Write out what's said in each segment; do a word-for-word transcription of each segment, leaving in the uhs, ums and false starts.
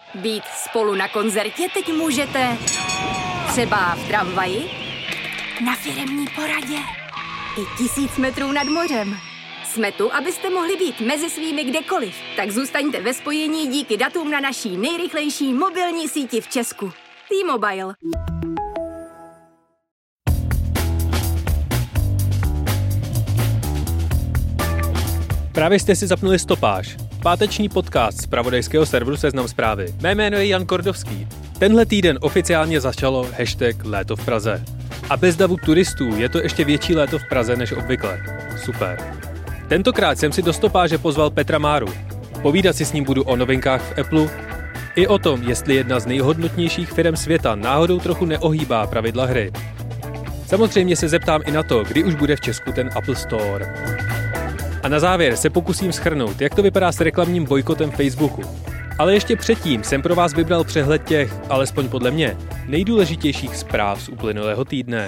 Být spolu na koncertě teď můžete třeba v tramvaji, na firemní poradě i tisíc metrů nad mořem. Jsme tu, abyste mohli být mezi svými kdekoliv. Tak zůstaňte ve spojení díky datům na naší nejrychlejší mobilní síti v Česku. T-Mobile. Právě jste si zapnuli Stopáž, páteční podcast z zpravodajského serveru Seznam Zprávy. Mé jméno je Jan Kordovský. Tenhle týden oficiálně začalo hashtag Léto v Praze. A bez davu turistů je to ještě větší léto v Praze než obvykle. Super. Tentokrát jsem si do Stopáže pozval Petra Máru. Povídat si s ním budu o novinkách v Apple i o tom, jestli jedna z nejhodnotnějších firem světa náhodou trochu neohýbá pravidla hry. Samozřejmě se zeptám i na to, kdy už bude v Česku ten Apple Store. A na závěr se pokusím shrnout, jak to vypadá s reklamním bojkotem Facebooku. Ale ještě předtím jsem pro vás vybral přehled těch, alespoň podle mě, nejdůležitějších zpráv z uplynulého týdne.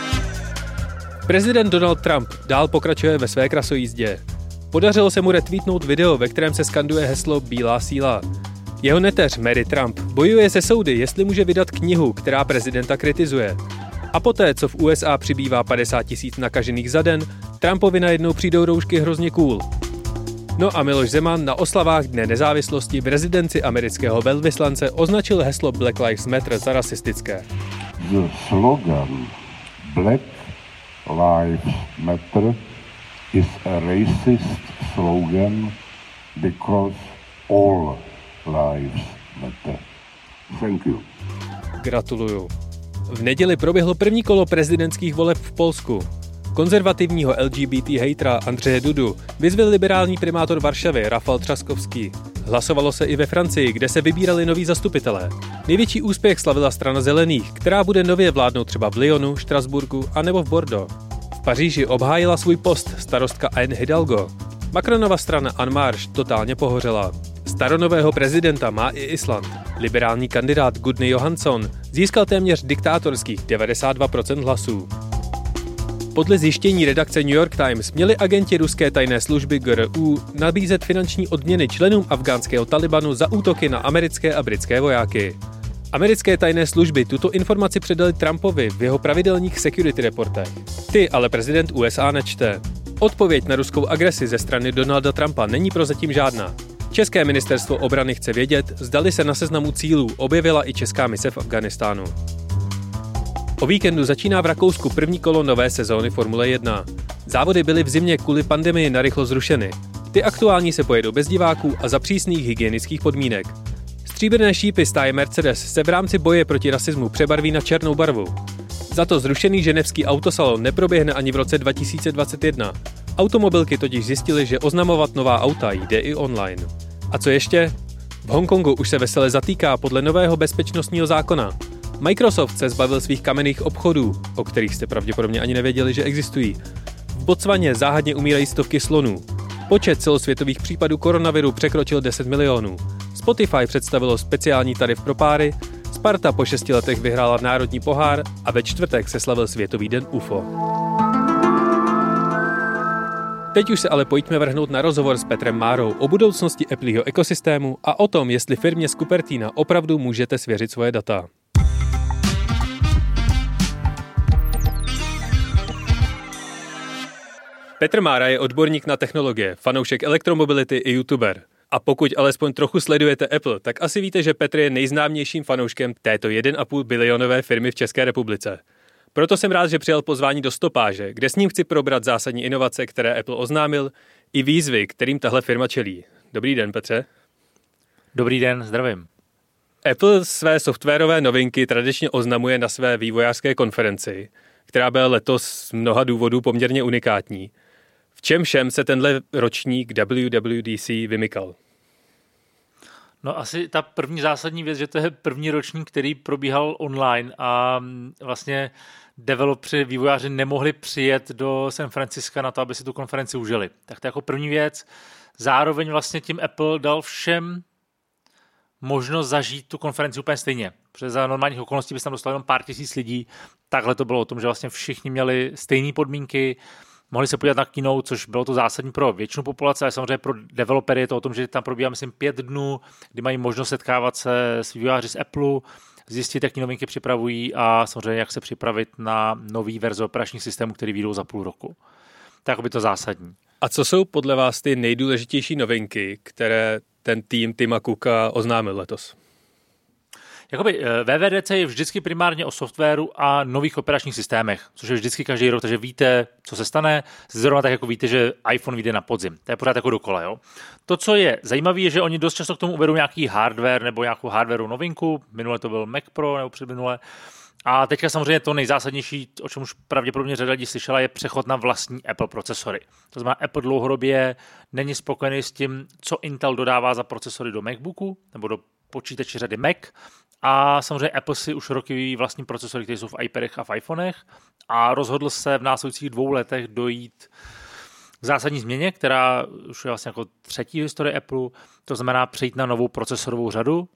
Prezident Donald Trump dál pokračuje ve své krasojízdě. Podařilo se mu retweetnout video, ve kterém se skanduje heslo Bílá síla. Jeho neteř Mary Trump bojuje se soudy, jestli může vydat knihu, která prezidenta kritizuje. A poté, co v U S A přibývá padesát tisíc nakažených za den, Trumpovi najednou přijdou roušky hrozně cool. No a Miloš Zeman na oslavách Dne nezávislosti v rezidenci amerického velvyslance označil heslo Black Lives Matter za rasistické. The slogan Black Lives Matter is a racist slogan because all lives matter. Thank you. Gratuluju. V neděli proběhlo první kolo prezidentských voleb v Polsku. Konzervativního L G B T hejtra Andřeje Dudu vyzval liberální primátor Varšavy Rafał Trzaskowski. Hlasovalo se i ve Francii, kde se vybírali noví zastupitelé. Největší úspěch slavila strana zelených, která bude nově vládnout třeba v Lyonu, Štrasburku a nebo v Bordeaux. V Paříži obhájila svůj post starostka Anne Hidalgo. Macronova strana En Marche totálně pohořela. Staronového prezidenta má i Island. Liberální kandidát Gudny Johansson získal téměř diktátorských devadesát dva procent hlasů. Podle zjištění redakce New York Times měli agenti ruské tajné služby G R U nabízet finanční odměny členům afghánského Talibanu za útoky na americké a britské vojáky. Americké tajné služby tuto informaci předali Trumpovi v jeho pravidelných security reportech. Ty ale prezident U S A nečte. Odpověď na ruskou agresi ze strany Donalda Trumpa není prozatím žádná. České ministerstvo obrany chce vědět, zdali se na seznamu cílů objevila i česká mise v Afghánistánu. O víkendu začíná v Rakousku první kolo nové sezóny Formule jedna. Závody byly v zimě kvůli pandemii narychlo zrušeny. Ty aktuální se pojedou bez diváků a za přísných hygienických podmínek. Stříbrné šípy stáje Mercedes se v rámci boje proti rasismu přebarví na černou barvu. Za to zrušený ženevský autosalon neproběhne ani v roce dva tisíce dvacet jedna. Automobilky totiž zjistily, že oznamovat nová auta jde i online. A co ještě? V Hongkongu už se vesele zatýká podle nového bezpečnostního zákona. Microsoft se zbavil svých kamenných obchodů, o kterých jste pravděpodobně ani nevěděli, že existují. V Botswaně záhadně umírají stovky slonů. Počet celosvětových případů koronaviru překročil deset milionů. Spotify představilo speciální tarif pro páry, Sparta po šesti letech vyhrála národní pohár a ve čtvrtek se slavil Světový den U F O. Teď už se ale pojďme vrhnout na rozhovor s Petrem Márou o budoucnosti Appleho ekosystému a o tom, jestli firmě z Cupertina opravdu můžete svěřit svoje data. Petr Mára je odborník na technologie, fanoušek elektromobility i youtuber. A pokud alespoň trochu sledujete Apple, tak asi víte, že Petr je nejznámějším fanouškem této jedna a půl bilionové firmy v České republice. Proto jsem rád, že přijal pozvání do Stopáže, kde s ním chci probrat zásadní inovace, které Apple oznámil, i výzvy, kterým tahle firma čelí. Dobrý den, Petře. Dobrý den, zdravím. Apple své softwarové novinky tradičně oznamuje na své vývojářské konferenci, která byla letos z mnoha důvodů poměrně unikátní. V čem všem se tenhle ročník W W D C vymykal? No asi ta první zásadní věc, že to je první ročník, který probíhal online a vlastně developři, vývojáři nemohli přijet do San Francisca na to, aby si tu konferenci užili. Tak to jako první věc. Zároveň vlastně tím Apple dal všem možnost zažít tu konferenci úplně stejně. Protože za normálních okolností by se tam dostalo jenom pár tisíc lidí. Takhle to bylo o tom, že vlastně všichni měli stejné podmínky, mohli se podívat na keynote, což bylo to zásadní pro většinu populace, ale samozřejmě pro developery je to o tom, že tam probíhá, myslím, pět dnů, kdy mají možnost setkávat se s vývojáři z Apple, zjistit, jaký novinky připravují a samozřejmě, jak se připravit na nový verze operačních systémů, který vyjdou za půl roku. Tak by to zásadní. A co jsou podle vás ty nejdůležitější novinky, které ten tým Tima Cooka oznámil letos? Jakoby W W D C je vždycky primárně o softwaru a nových operačních systémech, což je vždycky každý rok, takže víte, co se stane. Zrovna tak jako víte, že iPhone vyjde na podzim. To je pořád jako dokola. Jo? To, co je zajímavé, je, že oni dost často k tomu uvedou nějaký hardware nebo nějakou hardwareovou novinku. Minule to byl Mac Pro nebo předminule. A teďka samozřejmě to nejzásadnější, o čem už pravděpodobně řada lidí slyšela, je přechod na vlastní Apple procesory. To znamená, Apple dlouhodobě není spokojený s tím, co Intel dodává za procesory do MacBooku nebo do počítače řady Mac. A samozřejmě Apple si už roky vyvíjí vlastní procesory, které jsou v iPadech a v iPhonech a rozhodl se v následujících dvou letech dojít k zásadní změně, která už je vlastně jako třetí v historii Apple, to znamená přejít na novou procesorovou řadu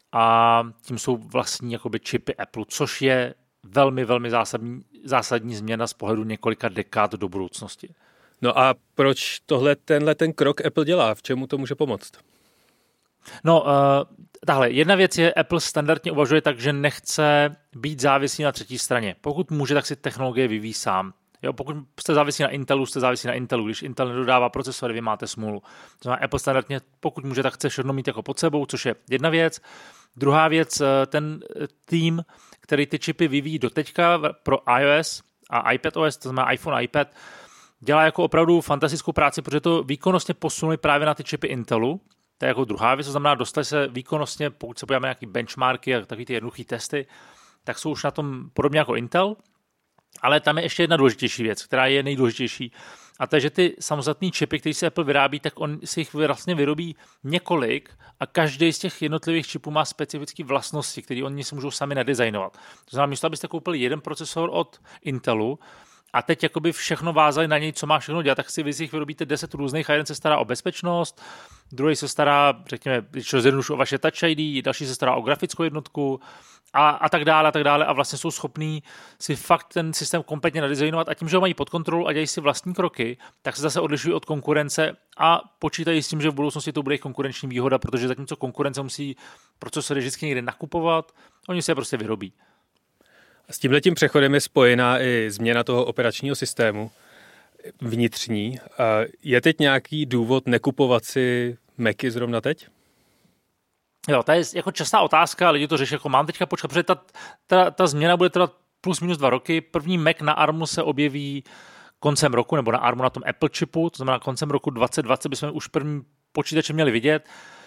a tím jsou vlastní jakoby čipy Apple, což je velmi, velmi zásadní, zásadní změna z pohledu několika dekád do budoucnosti. No a proč tohle, tenhle ten krok Apple dělá? V čemu to může pomoct? No, uh, tahle, jedna věc je, Apple standardně uvažuje tak, že nechce být závislý na třetí straně. Pokud může, tak si technologie vyvíjí sám. Jo, pokud jste závislí na Intelu, jste závislí na Intelu. Když Intel nedodává procesory, vy máte smůlu. To znamená, Apple standardně, pokud může, tak chce všechno mít jako pod sebou, což je jedna věc. Druhá věc, ten tým, který ty čipy vyvíjí doteďka pro iOS a iPadOS, to znamená iPhone a iPad, dělá jako opravdu fantastickou práci, protože to výkonnostně posunuli právě na ty čipy Intelu. To je jako druhá věc, to znamená, dostali se výkonnostně, pokud se podíváme na nějaké benchmarky a takové ty jednoduché testy, tak jsou už na tom podobně jako Intel, ale tam je ještě jedna důležitější věc, která je nejdůležitější. A to je, že ty samostatné čipy, které si Apple vyrábí, tak on si jich vlastně vyrobí několik a každý z těch jednotlivých čipů má specifické vlastnosti, které oni si můžou sami nadizajnovat. To znamená, místo abyste koupili jeden procesor od Intelu, a teď jakoby všechno vázali na něj, co má všechno dělat, tak si vy si jich vyrobíte deset různých a jeden se stará o bezpečnost, druhý se stará, řekněme, když zjednodušu o vaše Touch I D, další se stará o grafickou jednotku a, a tak dále a tak dále a vlastně jsou schopní si fakt ten systém kompletně nadizajnovat a tím, že ho mají pod kontrolou a dělají si vlastní kroky, tak se zase odlišují od konkurence a počítají s tím, že v budoucnosti to bude jejich konkurenční výhoda, protože zatímco konkurence musí procesory vždycky někde nakupovat, oni si je prostě vyrobí. S tímhletím přechodem je spojená i změna toho operačního systému vnitřní. Je teď nějaký důvod nekupovat si Macy zrovna teď? Jo, to je jako častá otázka, lidi to řeší, jako mám teďka počkat, protože ta, ta, ta změna bude trvat plus minus dva roky. První Mac na ARMu se objeví koncem roku, nebo na ARMu na tom Apple chipu, to znamená koncem roku dvacet dvacet bychom už první počítače měli vidět.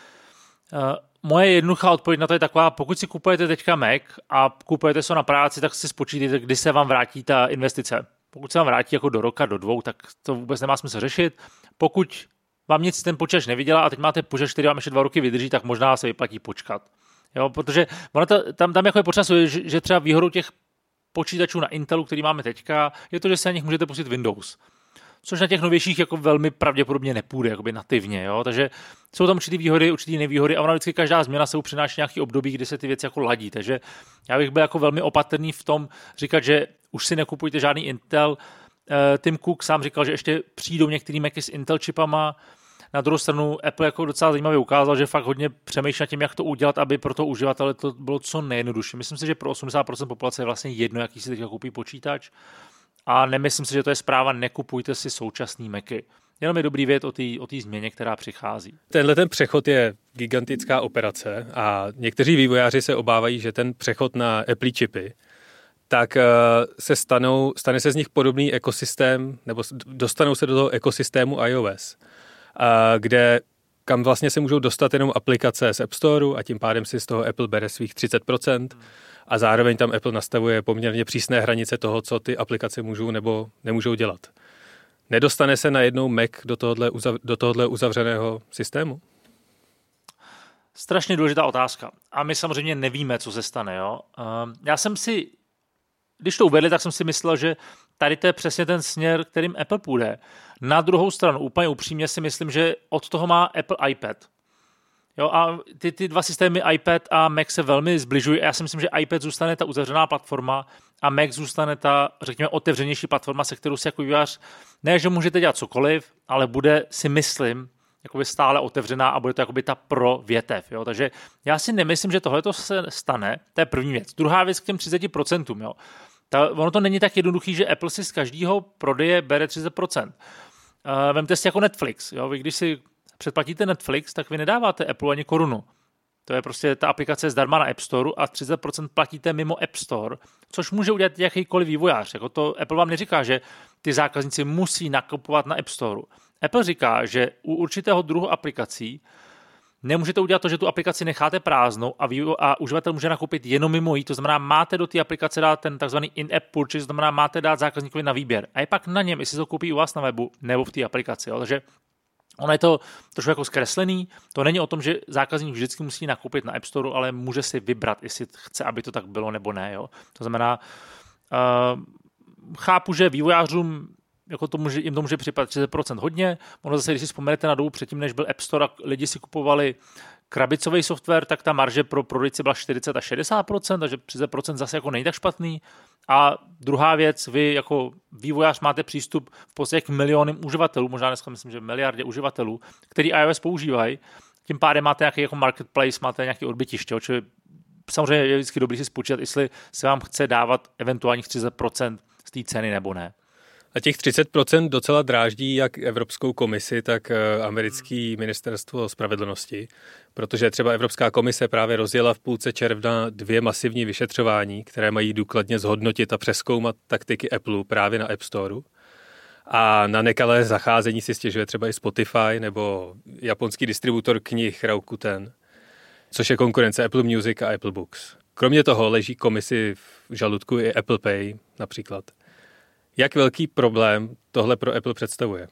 Moje jednoduchá odpověď na to je taková, pokud si kupujete teďka Mac a kupujete se na práci, tak si spočítejte, kdy se vám vrátí ta investice. Pokud se vám vrátí jako do roka, do dvou, tak to vůbec nemá smysl řešit. Pokud vám nic ten počítač nevydělá a teď máte počítač, který vám ještě dva roky vydrží, tak možná se vyplatí počkat. Jo, protože ono to, tam, tam jako je potřeba, že, že třeba výhodou těch počítačů na Intelu, který máme teďka, je to, že se na nich můžete pustit Windows. Což na těch novějších jako velmi pravděpodobně nepůjde, jakoby nativně, jo? Takže jsou tam určitý výhody, určitý nevýhody a ona vždycky každá změna se přináší nějaký období, kdy se ty věci jako ladí. Takže já bych byl jako velmi opatrný v tom říkat, že už si nekupujte žádný Intel. Tim Cook sám říkal, že ještě přijdou některý Macy s Intel čipama. Na druhou stranu Apple jako docela zajímavě ukázal, že fakt hodně přemýšlí nad tím, jak to udělat, aby pro toho uživatele to bylo co nejjednodušší. Myslím si, že pro osmdesát procent populace je vlastně jedno, jaký si teďka koupí počítač. A nemyslím si, že to je zpráva, nekupujte si současný Macy. Jenom je dobrý vědět o té o té změně, která přichází. Tenhle ten přechod je gigantická operace a někteří vývojáři se obávají, že ten přechod na Apple čipy, tak se stanou, stane se z nich podobný ekosystém, nebo dostanou se do toho ekosystému iOS, kde kam vlastně se můžou dostat jenom aplikace z App Storeu a tím pádem si z toho Apple bere svých třicet procent. Hmm. A zároveň tam Apple nastavuje poměrně přísné hranice toho, co ty aplikace můžou nebo nemůžou dělat. Nedostane se najednou Mac do tohohle, uzav, do tohohle uzavřeného systému? Strašně důležitá otázka. A my samozřejmě nevíme, co se stane. Jo? Já jsem si, když to uvedli, tak jsem si myslel, že tady to je přesně ten směr, kterým Apple půjde. Na druhou stranu, úplně upřímně si myslím, že od toho má Apple iPad. Jo, a ty, ty dva systémy iPad a Mac se velmi zbližují. Já si myslím, že iPad zůstane ta uzavřená platforma a Mac zůstane ta, řekněme, otevřenější platforma, se kterou si jako vývojář, ne, že můžete dělat cokoliv, ale bude, si myslím, jakoby stále otevřená a bude to jakoby ta pro větev. Jo? Takže já si nemyslím, že tohle se stane. To je první věc. Druhá věc k těm třicet procent. Jo? Ta, ono to není tak jednoduchý, že Apple si z každého prodeje bere třicet procent. Uh, vemte si jako Netflix. Jo? Vy když si předplatíte Netflix, tak vy nedáváte Apple ani korunu. To je prostě ta aplikace zdarma na App Store a třicet procent platíte mimo App Store, což může udělat jakýkoliv vývojář. Jako to Apple vám neříká, že ty zákazníci musí nakupovat na App Store. Apple říká, že u určitého druhu aplikací nemůžete udělat to, že tu aplikaci necháte prázdnou a, vývo- a uživatel může nakoupit jenom mimo jí. To znamená, máte do té aplikace dát ten takzvaný in-app purchase, to znamená, máte dát zákazníkovi na výběr. A je pak na něm, jestli to koupí u vás na webu nebo v té aplikaci. Jo? Takže ono je to trošku jako zkreslený. To není o tom, že zákazník vždycky musí nakoupit na App Store, ale může si vybrat, jestli chce, aby to tak bylo nebo ne. Jo? To znamená, uh, chápu, že vývojářům jako to může, jim to může připadat třicet procent hodně. Ono zase, když si vzpomenete na dobu předtím, než byl App Store a lidi si kupovali krabicový software, tak ta marže pro prodejci byla čtyřicet až šedesát procent, takže třicet procent zase jako není tak špatný. A druhá věc, vy jako vývojář máte přístup v podstatě k milionům uživatelů, možná dneska myslím, že miliardě uživatelů, který iOS používají. Tím pádem máte nějaký jako marketplace, máte nějaký odbytiště, čili samozřejmě je vždycky dobrý si spočítat, jestli se vám chce dávat eventuálních třicet procent z té ceny nebo ne. A těch třicet procent docela dráždí jak Evropskou komisi, tak americké ministerstvo spravedlnosti, protože třeba Evropská komise právě rozjela v půlce června dvě masivní vyšetřování, které mají důkladně zhodnotit a přezkoumat taktiky Apple právě na App Store. A na nekalé zacházení si stěžuje třeba i Spotify nebo japonský distributor knih Rakuten, což je konkurence Apple Music a Apple Books. Kromě toho leží komisi v žaludku i Apple Pay například. Jak velký problém tohle pro Apple představuje?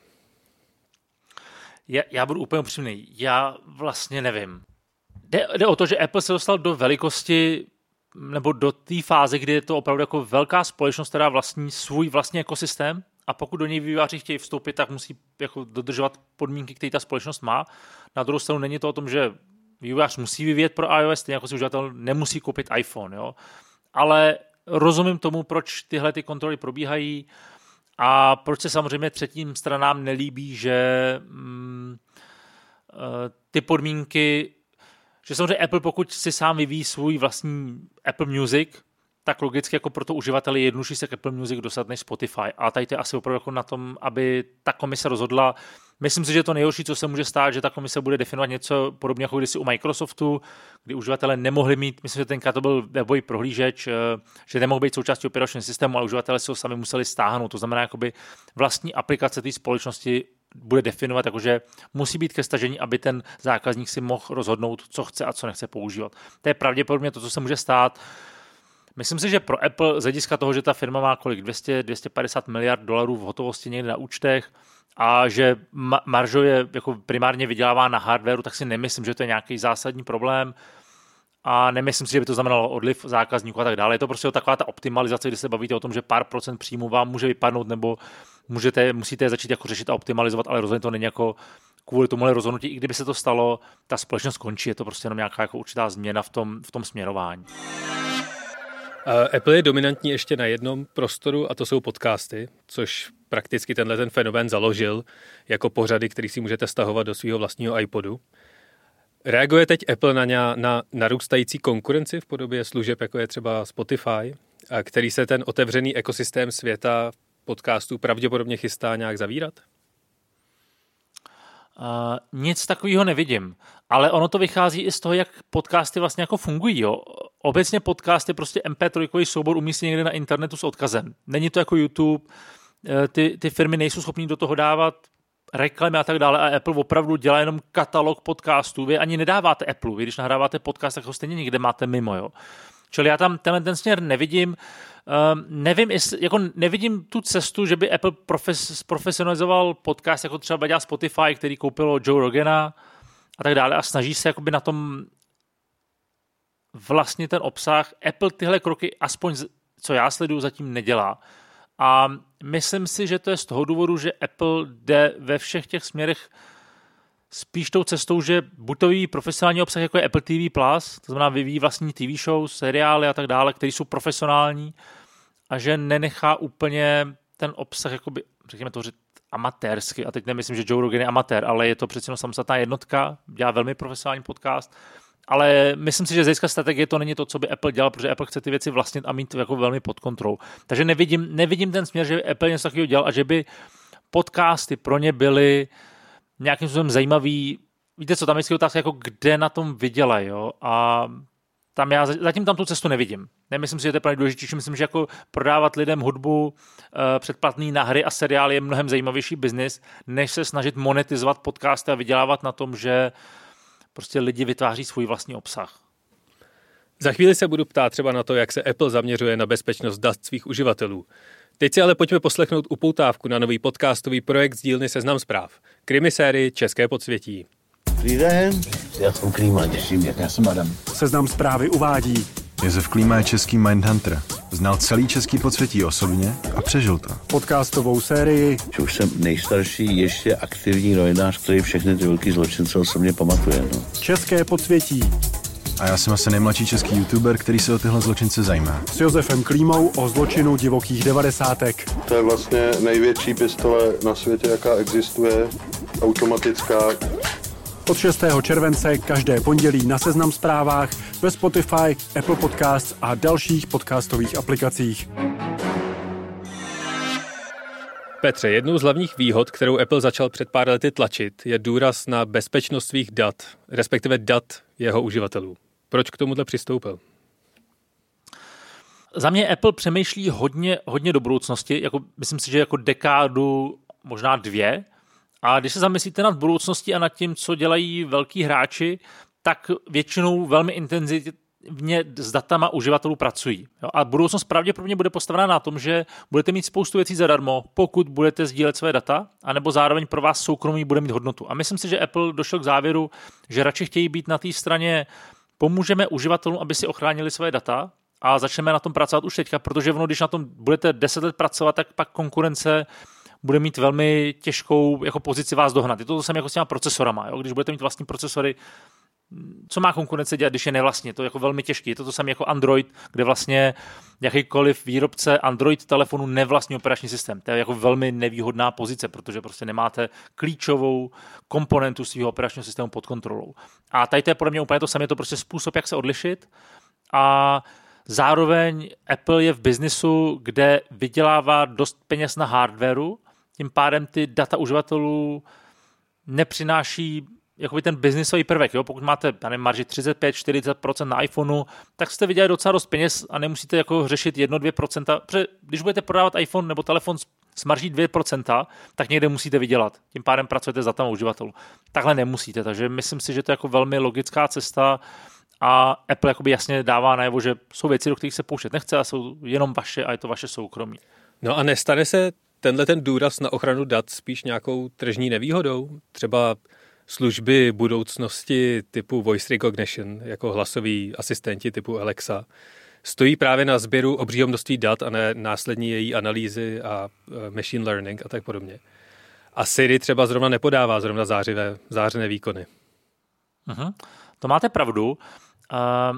Já, já budu úplně upřímný. Já vlastně nevím. Jde, jde o to, že Apple se dostal do velikosti nebo do té fáze, kdy je to opravdu jako velká společnost, která vlastní svůj vlastní ekosystém a pokud do něj vývojáři chtějí vstoupit, tak musí jako dodržovat podmínky, které ta společnost má. Na druhou stranu není to o tom, že vývojář musí vyvíjet pro iOS, stejně jako si uživatel nemusí koupit iPhone. Jo? Ale rozumím tomu, proč tyhle ty kontroly probíhají a proč se samozřejmě třetím stranám nelíbí, že mm, ty podmínky, že samozřejmě Apple, pokud si sám vyvíjí svůj vlastní Apple Music, tak logicky jako pro to uživatele je jednodušší se k Apple Music dostat než Spotify. A tady to je asi opravdu jako na tom, aby ta komise rozhodla. Myslím si, že to nejhorší, co se může stát, že ta komise bude definovat něco podobně jako kdysi u Microsoftu, kdy uživatelé nemohli mít, myslím, že tenkrát to byl webový prohlížeč, že nemohl být součástí operačního systému, ale uživatelé si ho sami museli stáhnout. To znamená, jakoby vlastní aplikace té společnosti bude definovat, jakože musí být ke stažení, aby ten zákazník si mohl rozhodnout, co chce a co nechce používat. To je pravděpodobně to, co se může stát. Myslím si, že pro Apple z hlediska toho, že ta firma má kolik dvě stě až dvě stě padesát miliard dolarů v hotovosti někde na účtech a že maržo je jako primárně vydělává na hardwareu, tak si nemyslím, že to je nějaký zásadní problém a nemyslím si, že by to znamenalo odliv zákazníků a tak dále. Je to prostě taková ta optimalizace, kdy se bavíte o tom, že pár procent příjmu vám může vypadnout nebo můžete, musíte začít jako řešit a optimalizovat, ale rozhodně to není jako kvůli tomuhle rozhodnutí. I kdyby se to stalo, ta společnost končí, je to prostě jenom nějaká jako určitá změna v tom, v tom směrování. Apple je dominantní ještě na jednom prostoru a to jsou podcasty, což prakticky tenhle ten fenomén založil jako pořady, který si můžete stahovat do svého vlastního iPodu. Reaguje teď Apple na, ně, na narůstající konkurenci v podobě služeb, jako je třeba Spotify, a který se ten otevřený ekosystém světa podcastů pravděpodobně chystá nějak zavírat? Uh, nic takového nevidím, ale ono to vychází i z toho, jak podcasty vlastně jako fungují. Jo. Obecně podcast je prostě em pé tři soubor umístěný někde na internetu s odkazem. Není to jako YouTube, ty, ty firmy nejsou schopní do toho dávat reklamy a tak dále a Apple opravdu dělá jenom katalog podcastů. Vy ani nedáváte Apple, vy když nahráváte podcast, tak ho stejně někde máte mimo. Jo. Čili já tam tenhle ten směr nevidím. Um, nevím, jestli, jako nevidím tu cestu, že by Apple profes, profesionalizoval podcast, jako třeba dělá Spotify, který koupilo Joe Rogana a tak dále a snaží se jakoby na tom vlastně ten obsah. Apple tyhle kroky, aspoň co já sleduju, zatím nedělá. A myslím si, že to je z toho důvodu, že Apple jde ve všech těch směrech spíš tou cestou, že buď to vyvíjí profesionální obsah, jako je Apple T V plus, to znamená vyvíjí vlastní T V show, seriály a tak dále, které jsou profesionální a že nenechá úplně ten obsah, jakoby, řekněme to říct, amatérsky. A teď nemyslím, že Joe Rogan je amatér, ale je to přece jenom samostatná jednotka, dělá velmi profesionální podcast. Ale myslím si, že z hlediska strategie to není to, co by Apple dělal, protože Apple chce ty věci vlastnit a mít jako velmi pod kontrolou. Takže nevidím, nevidím ten směr, že by Apple něco takového dělal a že by podcasty pro ně byly nějakým způsobem zajímavý. Víte co, tam je otázka, jako kde na tom vydělají, jo? A tam já zatím tam tu cestu nevidím. Nemyslím si, že to je pro ně důležitější. Myslím, že jako prodávat lidem hudbu, předplatný na hry a seriály je mnohem zajímavější biznis, než se snažit monetizovat podcasty a vydělávat na tom, že prostě lidi vytváří svůj vlastní obsah. Za chvíli se budu ptát třeba na to, jak se Apple zaměřuje na bezpečnost dat svých uživatelů. Teď si ale pojďme poslechnout upoutávku na nový podcastový projekt z dílny Seznam Zpráv. Krimisérii České podsvětí. Dobrý den, já jsem Klíma, těším mě. Já jsem Adam. Seznam Zprávy uvádí. Josef Klíma je český Mindhunter. Znal celý český podsvětí osobně a přežil to. Podcastovou sérii. Už jsem nejstarší ještě aktivní novinář, který všechny ty velký zločince osobně pamatuje. No. České podsvětí. A já jsem asi nejmladší český youtuber, který se o tyhle zločince zajímá. S Josefem Klímou o zločinu divokých devadesátek. To je vlastně největší pistole na světě, jaká existuje, automatická. Od šestého července každé pondělí na Seznam Zprávách, ve Spotify, Apple Podcasts a dalších podcastových aplikacích. Petře, jednou z hlavních výhod, kterou Apple začal před pár lety tlačit, je důraz na bezpečnost svých dat, respektive dat jeho uživatelů. Proč k tomuhle přistoupil? Za mě Apple přemýšlí hodně, hodně do budoucnosti, jako, myslím si, že jako dekádu, možná dvě. A když se zamyslíte nad budoucností a nad tím, co dělají velký hráči, tak většinou velmi intenzivně s datama uživatelů pracují. Jo? A budoucnost pravděpodobně bude postavená na tom, že budete mít spoustu věcí zadarmo, pokud budete sdílet své data, anebo zároveň pro vás soukromí bude mít hodnotu. A myslím si, že Apple došel k závěru, že radši chtějí být na té straně, pomůžeme uživatelům, aby si ochránili své data a začneme na tom pracovat už teďka, protože ono, když na tom budete deset let pracovat, tak pak konkurence bude mít velmi těžkou jako pozici vás dohnat. Je to to samé jako s těma procesorama. Jo? Když budete mít vlastní procesory, co má konkurence dělat, když je nevlastní? To je jako velmi těžké. Je to to samé jako Android, kde vlastně jakýkoliv výrobce Android telefonu nevlastní operační systém. To je jako velmi nevýhodná pozice, protože prostě nemáte klíčovou komponentu svého operačního systému pod kontrolou. A tady to je podle mě úplně to samé, je to prostě způsob, jak se odlišit. A zároveň Apple je v biznisu, kde vydělává dost peněz na hardwareu, tím pádem ty data uživatelů nepřináší jakoby ten biznisový prvek. Jo? Pokud máte nevím, marži třicet pět až čtyřicet procent na iPhoneu, tak jste vydělali docela dost peněz a nemusíte jako řešit jedno až dvě procenta. Protože když budete prodávat iPhone nebo telefon s marží dvě procenta, tak někde musíte vydělat. Tím pádem pracujete s datama uživatelů. Takhle nemusíte, takže myslím si, že to je jako velmi logická cesta a Apple jakoby jasně dává najevo, že jsou věci, do kterých se pouštět nechce a jsou jenom vaše a je to vaše soukromí. No a nestane se tenhle ten důraz na ochranu dat spíš nějakou tržní nevýhodou? Třeba služby budoucnosti typu voice recognition, jako hlasoví asistenti typu Alexa, stojí právě na sběru obřího množství dat a ne následní její analýzy a machine learning a tak podobně. A Siri třeba zrovna nepodává zrovna zářivé, zářené výkony. Uh-huh. To máte pravdu, uh,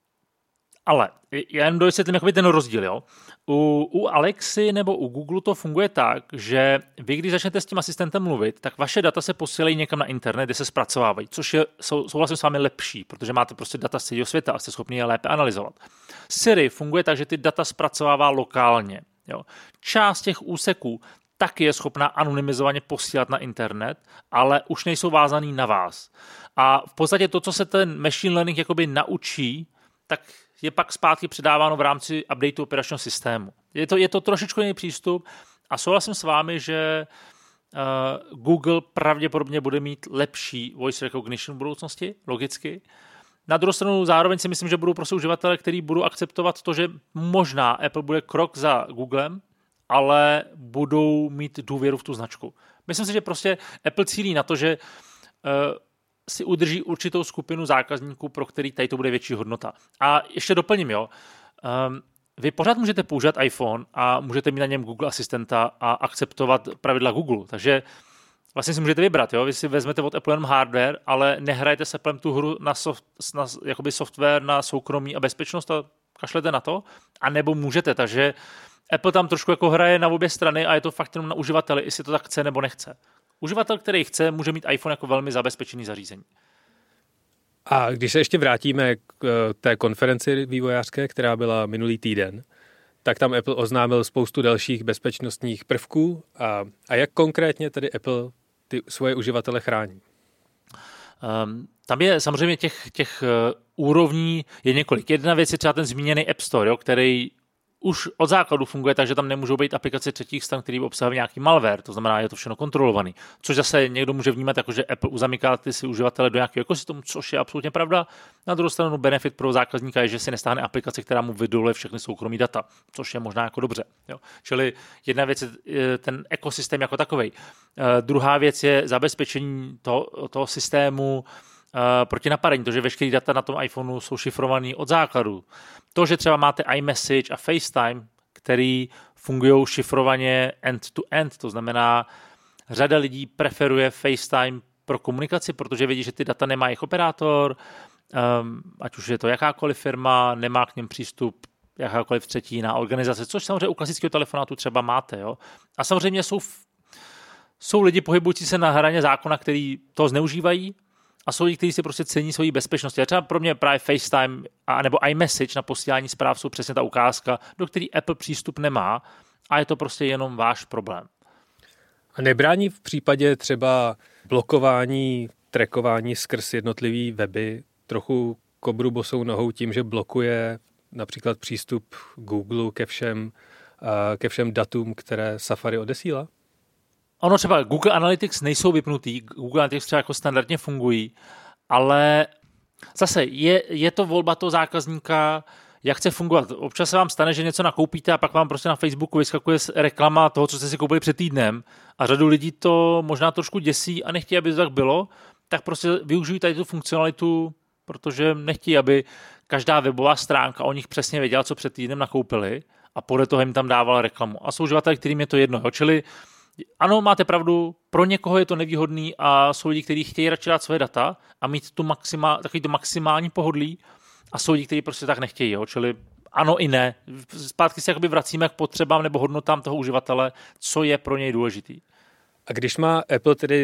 ale já jen dovysvětlím jakoby ten rozdíl. Jo? U, u Alexy nebo u Google to funguje tak, že vy, když začnete s tím asistentem mluvit, tak vaše data se posílají někam na internet, kde se zpracovávají, což je, jsou, jsou vlastně s vámi lepší, protože máte prostě data z celého světa a jste schopni je lépe analyzovat. Siri funguje tak, že ty data zpracovává lokálně. Jo? Část těch úseků taky je schopná anonymizovaně posílat na internet, ale už nejsou vázaný na vás. A v podstatě to, co se ten machine learning jakoby naučí, tak je pak zpátky předáváno v rámci updateu operačního systému. Je to, je to trošičku jiný přístup a souhlasím s vámi, že uh, Google pravděpodobně bude mít lepší voice recognition v budoucnosti, logicky. Na druhou stranu zároveň si myslím, že budou prostě uživatelé, kteří budou akceptovat to, že možná Apple bude krok za Googlem, ale budou mít důvěru v tu značku. Myslím si, že prostě Apple cílí na to, že uh, si udrží určitou skupinu zákazníků, pro který tady to bude větší hodnota. A ještě doplním, jo. Um, vy pořád můžete používat iPhone a můžete mít na něm Google asistenta a akceptovat pravidla Google. Takže vlastně si můžete vybrat, jo? Vy si vezmete od Apple jenom hardware, ale nehrajete s Applem tu hru na, soft, na jakoby software, na soukromí a bezpečnost a kašlete na to, a nebo můžete, takže Apple tam trošku jako hraje na obě strany a je to fakt jenom na uživateli, jestli to tak chce nebo nechce. Uživatel, který chce, může mít iPhone jako velmi zabezpečený zařízení. A když se ještě vrátíme k té konferenci vývojářské, která byla minulý týden, tak tam Apple oznámil spoustu dalších bezpečnostních prvků. A, a jak konkrétně tedy Apple ty svoje uživatele chrání? Um, tam je samozřejmě těch, těch uh, úrovní je několik. Jedna věc je třeba ten zmíněný App Store, jo, který už od základu funguje, takže tam nemůžou být aplikace třetích stran, které obsahují nějaký malware, to znamená, je to všechno kontrolovaný. Což zase někdo může vnímat jako, že Apple uzamyká ty si uživatele do nějakého ekosystému, což je absolutně pravda. Na druhou stranu benefit pro zákazníka je, že si nestáhne aplikaci, která mu vydoluje všechny soukromí data, což je možná jako dobře. Jo. Čili jedna věc je ten ekosystém jako takovej. Uh, druhá věc je zabezpečení toho, toho systému Uh, proti napadení, to, že veškeré data na tom iPhoneu jsou šifrovaný od základu. To, že třeba máte iMessage a FaceTime, který fungují šifrovaně end-to-end, to znamená, řada lidí preferuje FaceTime pro komunikaci, protože vědí, že ty data nemá jejich operátor, um, ať už je to jakákoliv firma, nemá k něm přístup jakákoliv třetí jiná organizace, což samozřejmě u klasického telefonátu třeba máte. Jo? A samozřejmě jsou, jsou lidi pohybující se na hraně zákona, který to zneužívají, a jsou lidi, kteří si prostě cení svoji bezpečnosti. A třeba pro mě právě FaceTime a nebo iMessage na posílání zpráv jsou přesně ta ukázka, do který Apple přístup nemá, a je to prostě jenom váš problém. A nebrání v případě třeba blokování, trackování skrz jednotlivý weby trochu kobru bosou nohou tím, že blokuje například přístup Google ke všem, ke všem datům, které Safari odesílá? Ono třeba Google Analytics nejsou vypnutý, Google Analytics třeba jako standardně fungují, ale zase je, je to volba toho zákazníka, jak chce fungovat. Občas se vám stane, že něco nakoupíte a pak vám prostě na Facebooku vyskakuje reklama toho, co jste si koupili před týdnem, a řadu lidí to možná trošku děsí a nechtějí, aby to tak bylo, tak prostě využijí tady tu funkcionalitu, protože nechtějí, aby každá webová stránka o nich přesně věděla, co před týdnem nakoupili, a podle toho jim tam dávala reklamu. A jsou uživatelé, kterým je to jedno. Jo? Čili ano, máte pravdu, pro někoho je to nevýhodný a jsou lidi, kteří chtějí radši dát své data a mít tu maxima, takový to maximální pohodlí, a jsou lidi, kteří prostě tak nechtějí. Jo? Čili ano i ne. Zpátky se jakoby vracíme k potřebám nebo hodnotám toho uživatele, co je pro něj důležitý. A když má Apple tedy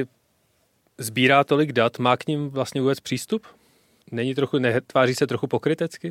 sbírá tolik dat, má k nim vlastně vůbec přístup? Není trochu, netváří se trochu pokrytecky?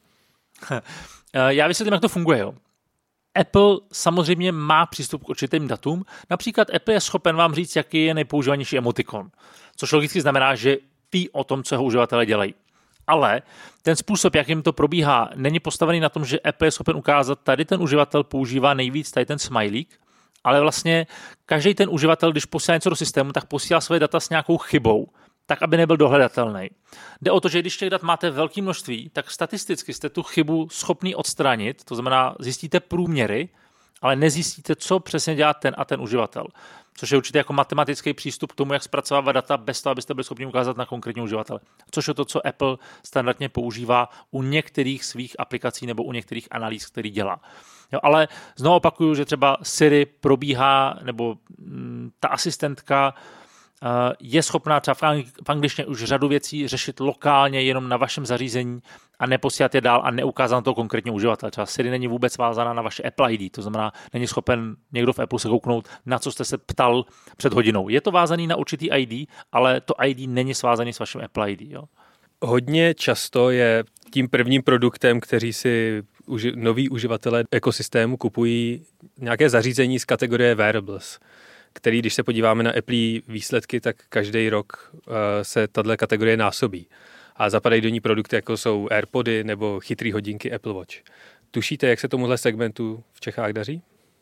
Já vysvětlím, jak to funguje. Jo? Apple samozřejmě má přístup k určitým datům. Například Apple je schopen vám říct, jaký je nejpoužívanější emotikon, což logicky znamená, že ví o tom, co jeho uživatelé dělají. Ale ten způsob, jak jim to probíhá, není postavený na tom, že Apple je schopen ukázat, tady ten uživatel používá nejvíc tady ten smajlík, ale vlastně každý ten uživatel, když posílá něco do systému, tak posílá své data s nějakou chybou, tak aby nebyl dohledatelný. Jde o to, že když těch dat máte velké množství, tak statisticky jste tu chybu schopný odstranit, to znamená zjistíte průměry, ale nezjistíte, co přesně dělá ten a ten uživatel. Což je určitě jako matematický přístup k tomu, jak zpracovávat data bez toho, abyste byli schopni ukázat na konkrétní uživatele. Což je to, co Apple standardně používá u některých svých aplikací nebo u některých analýz, který dělá. Jo, ale znovu opakuju, že třeba Siri probíhá, nebo m, ta asistentka je schopná třeba v angličtině už řadu věcí řešit lokálně jenom na vašem zařízení a neposílat je dál a neukázat na to konkrétně uživatel. Třeba Siri není vůbec vázaná na vaše Apple I D, to znamená, není schopen někdo v Apple se kouknout, na co jste se ptal před hodinou. Je to vázaný na určitý I D, ale to I D není svázaný s vaším Apple I D. Jo? Hodně často je tím prvním produktem, kteří si uži- noví uživatelé ekosystému kupují nějaké zařízení z kategorie wearables, který, když se podíváme na Apple výsledky, tak každý rok uh, se tato kategorie násobí. A zapadají do ní produkty, jako jsou AirPody nebo chytrý hodinky Apple Watch. Tušíte, jak se tomuhle segmentu v Čechách daří?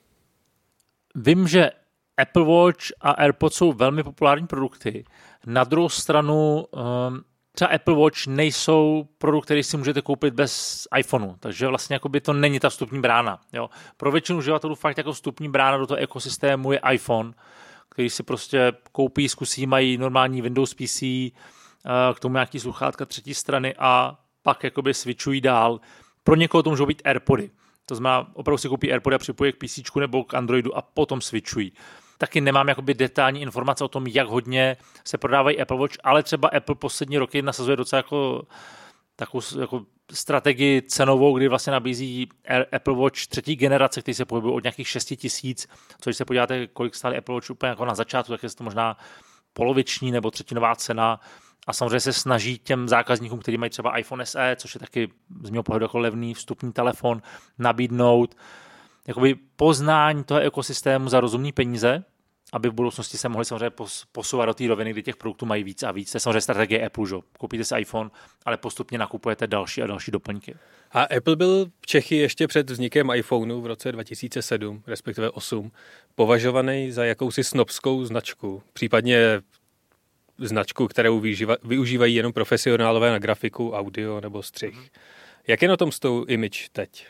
Vím, že Apple Watch a AirPods jsou velmi populární produkty. Na druhou stranu um, třeba Apple Watch nejsou produkt, který si můžete koupit bez iPhoneu, takže vlastně jakoby to není ta vstupní brána. Jo. Pro většinu uživatelů fakt jako vstupní brána do toho ekosystému je iPhone, který si prostě koupí, zkusí, mají normální Windows P C, k tomu nějaký sluchátka třetí strany a pak jakoby switchují dál. Pro někoho to můžou být AirPody. To znamená, opravdu si koupí AirPody a připojí k PCčku nebo k Androidu a potom switchují. taky nemám jakoby detailní informace o tom, jak hodně se prodávají Apple Watch, ale třeba Apple poslední roky nasazuje docela jako takovou jako strategii cenovou, kdy vlastně nabízí Apple Watch třetí generace, který se pohybuje od nějakých šest tisíc, což když se podíváte, kolik stály Apple Watch úplně jako na začátku, tak je to možná poloviční nebo třetinová cena. A samozřejmě se snaží těm zákazníkům, kteří mají třeba iPhone S E, což je taky z mého pohledu jako levný vstupní telefon, nabídnout jakoby poznání toho ekosystému za rozumný peníze, aby v budoucnosti se mohli samozřejmě posouvat do té roviny, kdy těch produktů mají víc a víc. To je samozřejmě strategie Apple, že? Koupíte si iPhone, ale postupně nakupujete další a další doplňky. A Apple byl v Čechy ještě před vznikem iPhoneu v roce dva tisíce sedm, respektive osm, považovaný za jakousi snobskou značku, případně značku, kterou využívají jenom profesionálové na grafiku, audio nebo střih. Jak je na tom s tou image teď?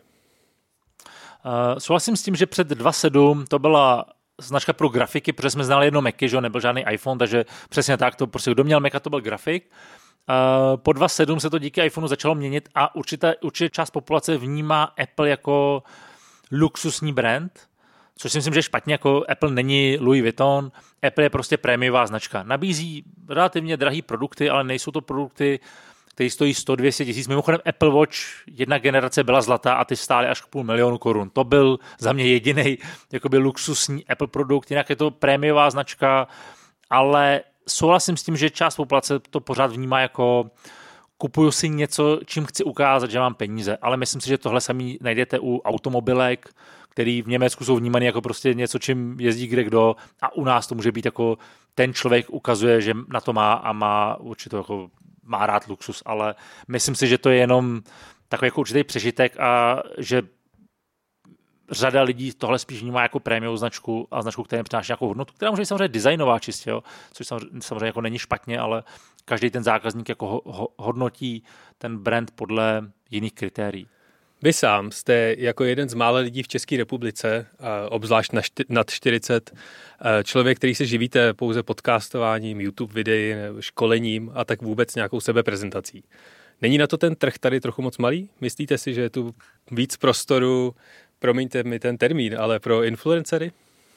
Uh, souhlasím s tím, že před dva tisíce sedm to byla značka pro grafiky, protože jsme znali jedno Macy, že nebyl žádný iPhone, takže přesně tak, to prostě kdo měl Maca, to byl grafik. Uh, po dva tisíce sedm se to díky iPhoneu začalo měnit a určitá, určitá část populace vnímá Apple jako luxusní brand, což si myslím, že je špatně, jako Apple není Louis Vuitton, Apple je prostě prémiová značka. Nabízí relativně drahý produkty, ale nejsou to produkty, které stojí sto dvě stě tisíc. Mimochodem Apple Watch jedna generace byla zlatá a ty stály až k půl milionu korun. To byl za mě jediný jakoby luxusní Apple produkt, jinak je to prémiová značka, ale souhlasím s tím, že část populace to pořád vnímá jako kupuju si něco, čím chci ukázat, že mám peníze, ale myslím si, že tohle samý najdete u automobilek, který v Německu jsou vnímaný jako prostě něco, čím jezdí kde kdo, a u nás to může být jako ten člověk ukazuje, že na to má a má určitě jako má rád luxus, ale myslím si, že to je jenom takový jako určitý přežitek a že řada lidí tohle spíš vnímá jako prémiovou značku a značku, která přináší nějakou hodnotu, která může být samozřejmě designová čistě, jo, což samozřejmě, samozřejmě jako není špatně, ale každý ten zákazník jako ho, ho, hodnotí ten brand podle jiných kritérií. Vy sám jste jako jeden z mála lidí v České republice, obzvlášť na šty, nad čtyřicet, člověk, který se živíte pouze podcastováním, YouTube videí, školením a tak vůbec nějakou sebeprezentací. Není na to ten trh tady trochu moc malý? Myslíte si, že je tu víc prostoru, promiňte mi ten termín, ale pro influencery?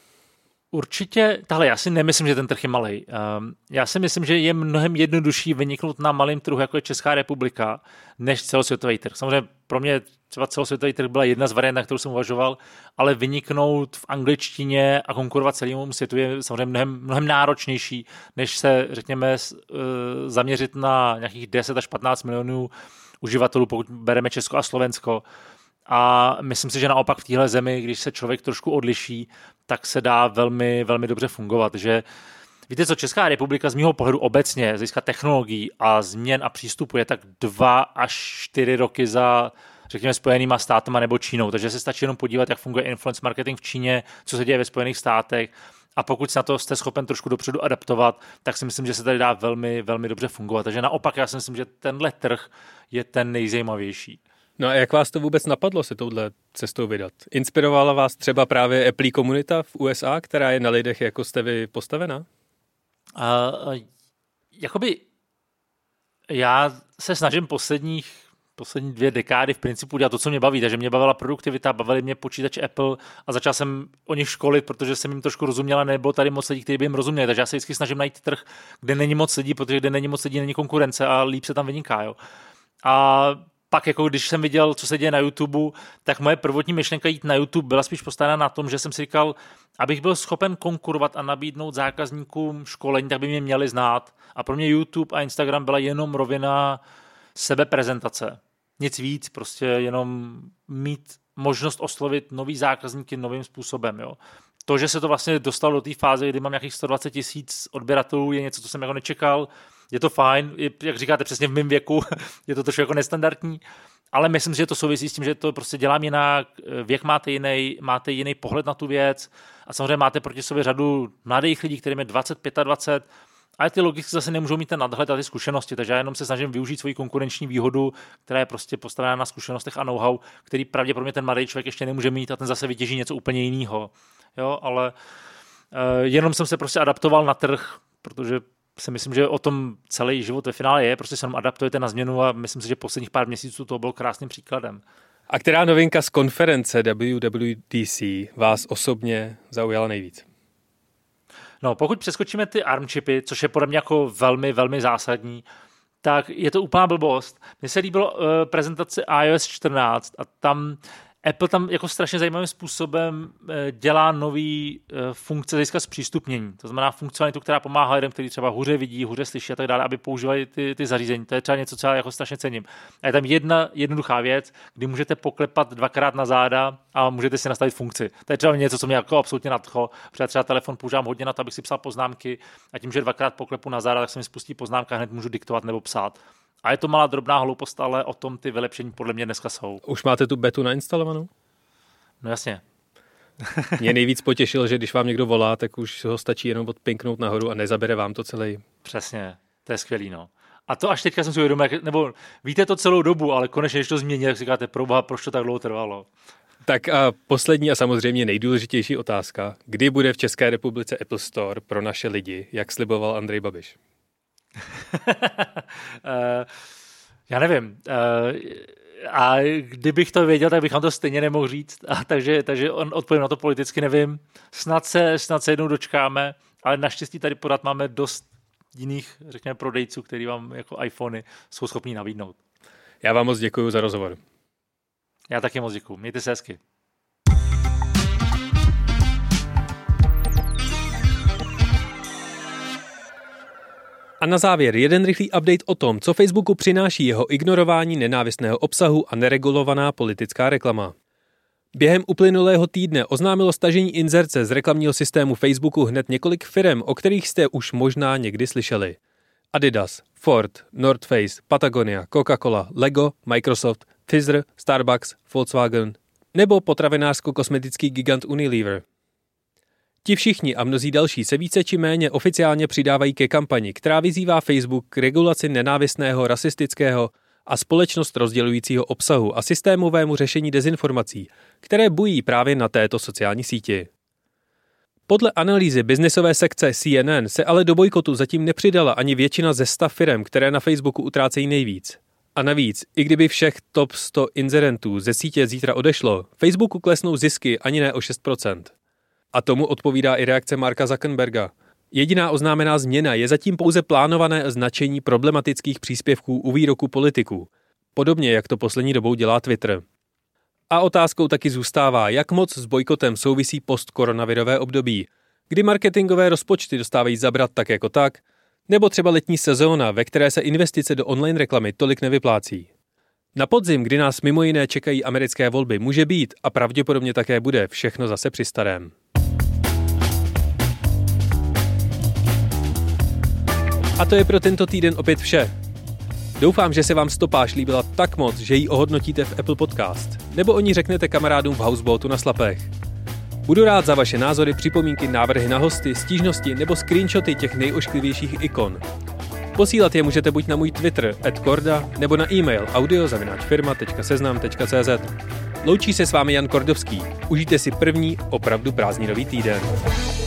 Určitě, tahle, já si nemyslím, že ten trh je malej. Já si myslím, že je mnohem jednodušší vyniknout na malém trhu, jako je Česká republika, než celosvětový trh. Samozřejmě pro mě třeba celosvětový trh byla jedna z variant, na kterou jsem uvažoval, ale vyniknout v angličtině a konkurovat celému světu je samozřejmě mnohem, mnohem náročnější, než se, řekněme, zaměřit na nějakých deset až patnáct milionů uživatelů, pokud bereme Česko a Slovensko. A myslím si, že naopak v téhle zemi, když se člověk trošku odliší, tak se dá velmi, velmi dobře fungovat. Že víte co, Česká republika z mého pohledu obecně, z hlediska technologií a změn a přístupu je tak dva až čtyři roky za, řekněme, Spojenýma státama nebo Čínou. Takže se stačí jenom podívat, jak funguje influence marketing v Číně, co se děje ve Spojených státech. A pokud se na to jste schopen trošku dopředu adaptovat, tak si myslím, že se tady dá velmi, velmi dobře fungovat. Takže naopak já si myslím, že tenhle trh je ten nejzajímavější. No a jak vás to vůbec napadlo se touhle cestou vydat? Inspirovala vás třeba právě Apple komunita v U S A, která je na lidech, jako jste vy, postavená? Uh, jakoby já se snažím posledních, poslední dvě dekády v principu dělat to, co mě baví. Takže mě bavila produktivita, bavily mě počítače Apple a začal jsem o nich školit, protože jsem jim trošku rozuměla, nebylo tady moc lidí, kteří by jim rozuměli. Takže já se vždycky snažím najít trh, kde není moc lidí, protože kde není moc lidí, není konkurence a líp se tam vyniká. Jo. A pak, jako když jsem viděl, co se děje na YouTube, tak moje prvotní myšlenka jít na YouTube byla spíš postavená na tom, že jsem si říkal, abych byl schopen konkurovat a nabídnout zákazníkům školení, tak by mě měli znát. A pro mě YouTube a Instagram byla jenom rovina sebeprezentace. Nic víc, prostě jenom mít možnost oslovit nový zákazníky novým způsobem. Jo. To, že se to vlastně dostalo do té fáze, kdy mám nějakých sto dvacet tisíc odběratelů, je něco, co jsem jako nečekal. Je to fajn, je, jak říkáte, přesně v mém věku, je to trošku jako nestandardní, ale myslím, že to souvisí s tím, že to prostě dělám jinak, věk máte jiný, máte jiný pohled na tu věc a samozřejmě máte proti sobě řadu mladých lidí, kterým je dvacet, dvacet pět, ale ty logicky zase nemůžou mít ten nadhled a ty zkušenosti, takže já jenom se snažím využít svoji konkurenční výhodu, která je prostě postavená na zkušenostech a know-how, který pravděpodobně ten mladý člověk ještě nemůže mít a ten zase vytěží něco úplně jiného. Jo, ale uh, jenom jsem se prostě adaptoval na trh, protože si myslím, že o tom celý život ve finále je, prostě se jenom adaptujete na změnu a myslím si, že posledních pár měsíců to bylo krásným příkladem. A která novinka z konference W W D C vás osobně zaujala nejvíc? No, pokud přeskočíme ty ARM čipy, což je podle mě jako velmi, velmi zásadní, tak je to úplná blbost. Mně se líbilo uh, prezentace iOS čtrnáct a tam Apple tam jako strašně zajímavým způsobem dělá nový funkce z hlediska zpřístupnění. To znamená funkcionalitu, která pomáhá lidem, kteří třeba hůře vidí, hůře slyší a tak dále, aby používali ty, ty zařízení. To je třeba něco, co já jako strašně cením. A je tam jedna jednoduchá věc, kdy můžete poklepat dvakrát na záda a můžete si nastavit funkci. To je třeba něco, co mě jako absolutně nadchlo, protože třeba telefon používám hodně na to, abych si psal poznámky a tím, že dvakrát poklepu na záda, tak se mi spustí poznámka, hned můžu diktovat nebo psát. A je to malá drobná hloupost, ale o tom ty vylepšení podle mě dneska jsou. Už máte tu betu nainstalovanou? No jasně. Mě nejvíc potěšilo, že když vám někdo volá, tak už ho stačí jenom odpinknout nahoru a nezabere vám to celý. Přesně, to je skvělý, no. A to až teďka jsem si uvědomil, nebo víte to celou dobu, ale konečně, když to změní, tak si říkáte, proboha, proč to tak dlouho trvalo? Tak a poslední a samozřejmě nejdůležitější otázka. Kdy bude v České republice Apple Store pro naše lidi, jak sliboval Andrej Babiš? uh, já nevím. Uh, a kdybych to věděl, tak bych vám to stejně nemohl říct. A takže, takže on odpovím na to politicky, nevím. Snad se, snad se jednou dočkáme, ale naštěstí tady pořád máme dost jiných, řekněme, prodejců, který vám jako iPhony jsou schopní nabídnout. Já vám moc děkuji za rozhovor. Já taky moc děkuji. Mějte se hezky. A na závěr jeden rychlý update o tom, co Facebooku přináší jeho ignorování nenávistného obsahu a neregulovaná politická reklama. Během uplynulého týdne oznámilo stažení inzerce z reklamního systému Facebooku hned několik firem, o kterých jste už možná někdy slyšeli. Adidas, Ford, North Face, Patagonia, Coca-Cola, Lego, Microsoft, Pfizer, Starbucks, Volkswagen nebo potravinářsko-kosmetický gigant Unilever. Ti všichni a mnozí další se více či méně oficiálně přidávají ke kampani, která vyzývá Facebook k regulaci nenávistného, rasistického a společnost rozdělujícího obsahu a systémovému řešení dezinformací, které bují právě na této sociální síti. Podle analýzy biznisové sekce C N N se ale do bojkotu zatím nepřidala ani většina ze sta firem, které na Facebooku utrácejí nejvíc. A navíc, i kdyby všech top sto inzerentů ze sítě zítra odešlo, Facebooku klesnou zisky ani ne o šest procent. A tomu odpovídá i reakce Marka Zuckerberga. Jediná oznámená změna je zatím pouze plánované značení problematických příspěvků u výroku politiků, podobně jak to poslední dobou dělá Twitter. A otázkou taky zůstává, jak moc s bojkotem souvisí postkoronavirové období, kdy marketingové rozpočty dostávají zabrat tak jako tak, nebo třeba letní sezóna, ve které se investice do online reklamy tolik nevyplácí. Na podzim, kdy nás mimo jiné čekají americké volby, může být a pravděpodobně také bude všechno zase při starém. A to je pro tento týden opět vše. Doufám, že se vám stopáž líbila tak moc, že ji ohodnotíte v Apple Podcast, nebo o ní řeknete kamarádům v Houseboatu na Slapech. Budu rád za vaše názory, připomínky, návrhy na hosty, stížnosti nebo screenshoty těch nejošklivějších ikon. Posílat je můžete buď na můj Twitter at korda nebo na e-mail audio zavináč firma tečka seznam tečka cé zet. Loučí se s vámi Jan Kordovský. Užijte si první opravdu prázdninový týden.